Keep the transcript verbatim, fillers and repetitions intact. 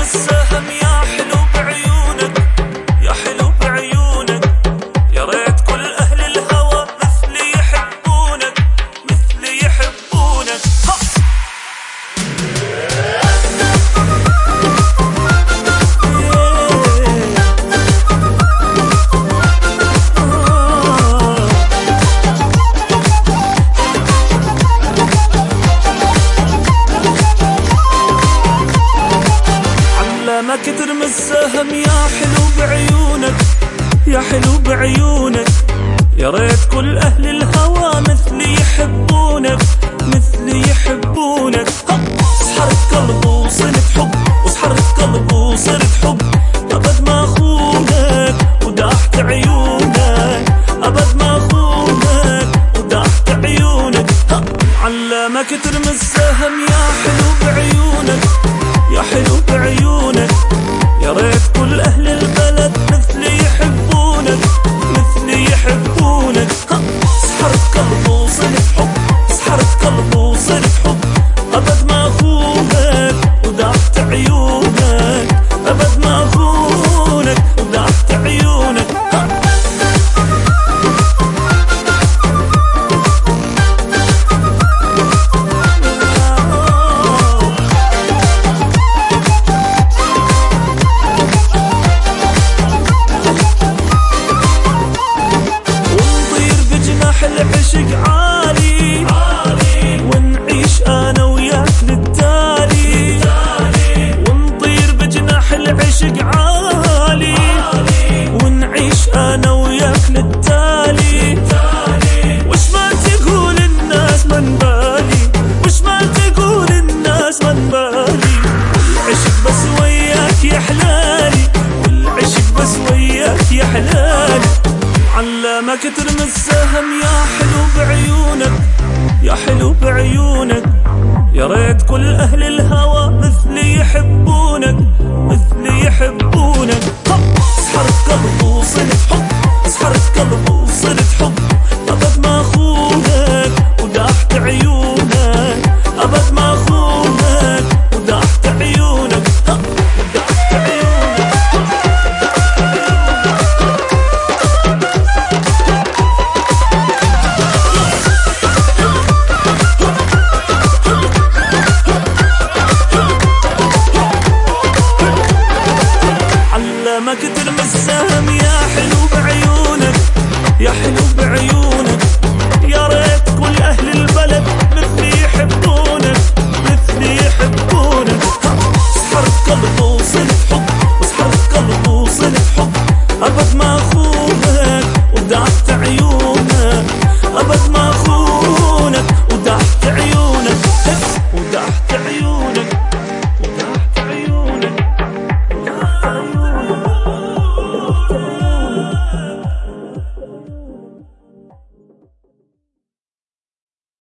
السهم يا حلو بعيونك، يا حلو بعيونك، يا ريت كل أهل الهوى مثلي يحبونك، مثلي يحبونك. علمك ترمي السهم يا حلو بعيونك، يا حلو بعيونك، يا ريت كل أهل الهوى مثلي يحبونك، مثلي يحبونك. سحرت قلبي وصرت حب، وسحرت قلبي وصرت حب، أبد ما أخونك وداحت عيونك، أبد ما أخونك وداحت عيونك. علمك ترمي السهم يا حلو بعيونك، يا حلو بعيونك، يا ريت كل أهل البلد مثلي يحبونك، مثلي يحبونك. سحرت قلبي وصرت حب، سحرت قلبي وصرت حب، أبد ما أخونك وداحت عيونك، أبد ما أخونك وداحت عيونك. العشق عالي عالي، ونعيش انا وياك للتالي، ونطير بجناح العشق عالي عالي، ونعيش انا وياك للتالي. وش ما تقول الناس من بالي، وش ما تقول الناس من بالي، والعشق بس وياك يا حلالي، والعشق بس وياك يا حلالي. علمك ترمي السهم يا حلو بعيونك، يا حلو بعيونك، يا ريت كل أهل الهوى مثلي يحبونك، مثلي يحبونك. سحرت قلبي وصرت حب، سحرت قلبي وصرت حب، أبد ما أخونك وداحت عيونك، أبد ما أخونك وداحت عيونك، وداحت عيونك. علمك ترمي السهم يا حلو بعيونك، يا حلو بعيونك، يا ريت كل أهل البلد مثلي يحبونك، مثلي يحبونك. سحرت قلبي وصرت حب، وسحرت قلبي وصرت حب، أبد ما أخونك